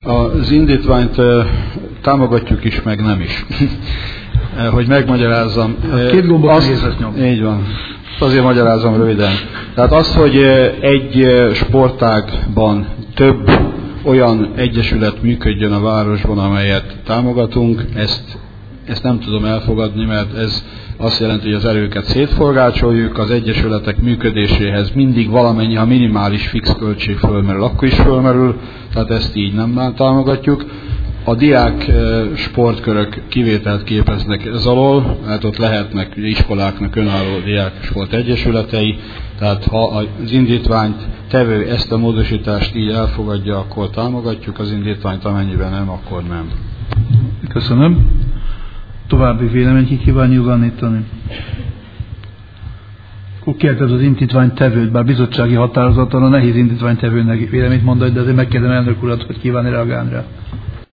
Az indítványt támogatjuk is, meg nem is. Hogy megmagyarázzam. Két gombot nehéz nyomni. Így van. Azért magyarázom röviden. Tehát az, hogy egy sportágban több olyan egyesület működjön a városban, amelyet támogatunk, ezt nem tudom elfogadni, mert ez azt jelenti, hogy az erőket szétforgácsoljuk, az egyesületek működéséhez mindig valamennyi, ha minimális fix költség fölmerül, akkor is fölmerül, tehát ezt így nem támogatjuk. A diák sportkörök kivételt képeznek ez alól, hát ott lehetnek iskoláknak önálló diák sport egyesületei, tehát ha az indítványt tevő ezt a módosítást így elfogadja, akkor támogatjuk az indítványt, amennyiben nem, akkor nem. Köszönöm. További vélemény ki kíván nyilvánítani? Akkor kérdez az indítványtevőt, bár bizottsági határozattal a nehéz indítványtevőnek véleményt mondani, de azért megkérdem elnök urat, hogy kíván reagálni rá.